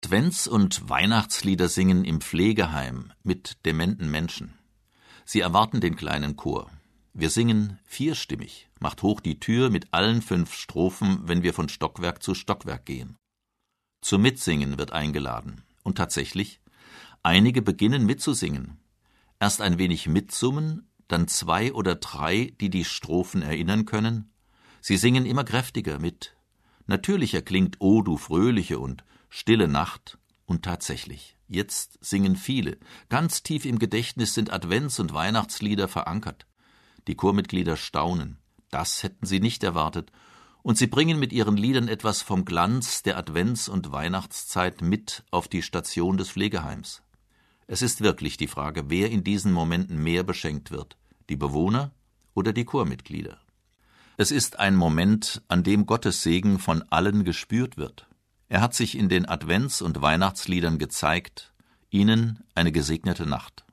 Advents- und Weihnachtslieder singen im Pflegeheim mit dementen Menschen. Sie erwarten den kleinen Chor. Wir singen vierstimmig, macht hoch die Tür mit allen 5 Strophen, wenn wir von Stockwerk zu Stockwerk gehen. Zum Mitsingen wird eingeladen. Und tatsächlich, einige beginnen mitzusingen. Erst ein wenig mitsummen, dann 2 oder 3, die die Strophen erinnern können. Sie singen immer kräftiger mit. Natürlicher klingt O du Fröhliche und Stille Nacht. Und tatsächlich, jetzt singen viele. Ganz tief im Gedächtnis sind Advents- und Weihnachtslieder verankert. Die Chormitglieder staunen. Das hätten sie nicht erwartet. Und sie bringen mit ihren Liedern etwas vom Glanz der Advents- und Weihnachtszeit mit auf die Station des Pflegeheims. Es ist wirklich die Frage, wer in diesen Momenten mehr beschenkt wird, die Bewohner oder die Chormitglieder. Es ist ein Moment, an dem Gottes Segen von allen gespürt wird. Er hat sich in den Advents- und Weihnachtsliedern gezeigt, ihnen eine gesegnete Nacht.